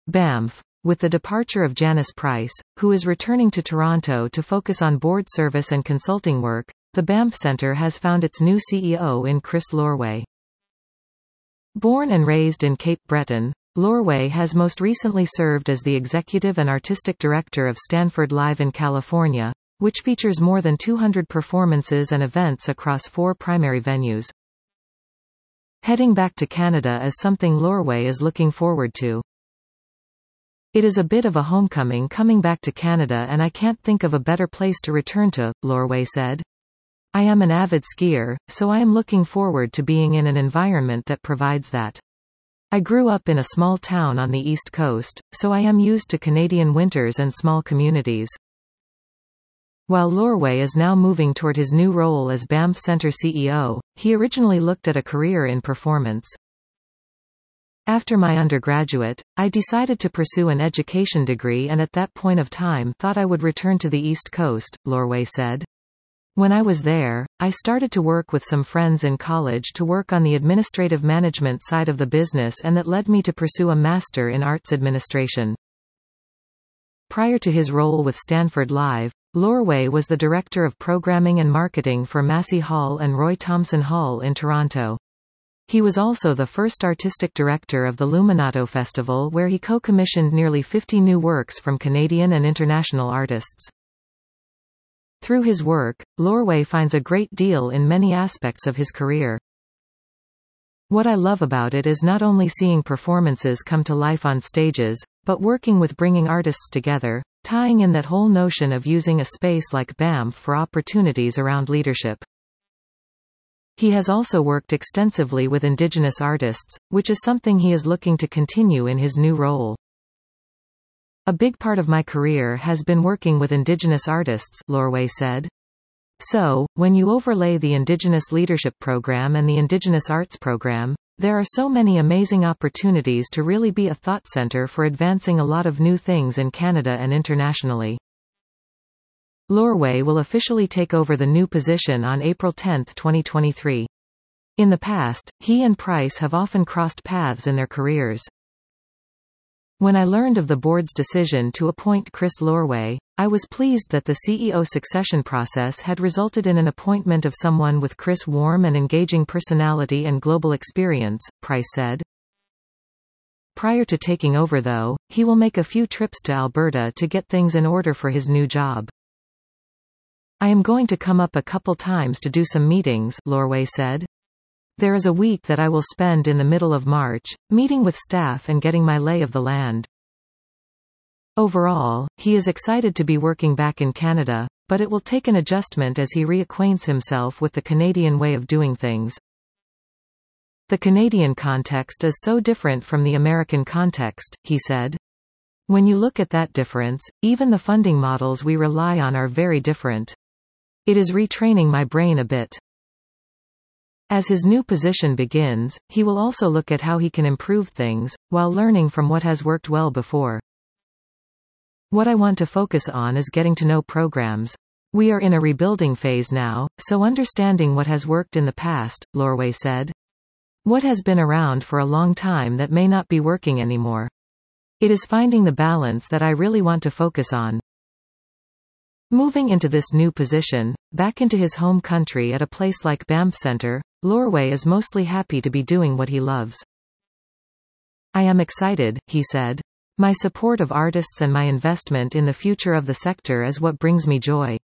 Banff. With the departure of Janice Price, who is returning to Toronto to focus on board service and consulting work, the Banff Centre has found its new CEO in Chris Lorway. Born and raised in Cape Breton, Lorway has most recently served as the executive and artistic director of Stanford Live in California, which features more than 200 performances and events across 4 primary venues. Heading back to Canada is something Lorway is looking forward to. It is a bit of a homecoming coming back to Canada, and I can't think of a better place to return to, Lorway said. I am an avid skier, so I am looking forward to being in an environment that provides that. I grew up in a small town on the East Coast, so I am used to Canadian winters and small communities. While Lorway is now moving toward his new role as Banff Centre CEO, he originally looked at a career in performance. After my undergraduate, I decided to pursue an education degree, and at that point of time thought I would return to the East Coast, Lorway said. When I was there, I started to work with some friends in college to work on the administrative management side of the business, and that led me to pursue a Master in Arts Administration. Prior to his role with Stanford Live, Lorway was the Director of Programming and Marketing for Massey Hall and Roy Thomson Hall in Toronto. He was also the first artistic director of the Luminato Festival, where he co-commissioned nearly 50 new works from Canadian and international artists. Through his work, Lorway finds a great deal in many aspects of his career. What I love about it is not only seeing performances come to life on stages, but working with bringing artists together, tying in that whole notion of using a space like Banff for opportunities around leadership. He has also worked extensively with Indigenous artists, which is something he is looking to continue in his new role. A big part of my career has been working with Indigenous artists, Lorway said. So, when you overlay the Indigenous Leadership Program and the Indigenous Arts Program, there are so many amazing opportunities to really be a thought center for advancing a lot of new things in Canada and internationally. Lorway will officially take over the new position on April 10, 2023. In the past, he and Price have often crossed paths in their careers. When I learned of the board's decision to appoint Chris Lorway, I was pleased that the CEO succession process had resulted in an appointment of someone with Chris' warm and engaging personality and global experience, Price said. Prior to taking over though, he will make a few trips to Alberta to get things in order for his new job. I am going to come up a couple times to do some meetings, Lorway said. There is a week that I will spend in the middle of March, meeting with staff and getting my lay of the land. Overall, he is excited to be working back in Canada, but it will take an adjustment as he reacquaints himself with the Canadian way of doing things. The Canadian context is so different from the American context, he said. When you look at that difference, even the funding models we rely on are very different. It is retraining my brain a bit. As his new position begins, he will also look at how he can improve things, while learning from what has worked well before. What I want to focus on is getting to know programs. We are in a rebuilding phase now, so understanding what has worked in the past, Lorway said. What has been around for a long time that may not be working anymore. It is finding the balance that I really want to focus on. Moving into this new position, back into his home country at a place like Banff Centre, Lorway is mostly happy to be doing what he loves. I am excited, he said. My support of artists and my investment in the future of the sector is what brings me joy.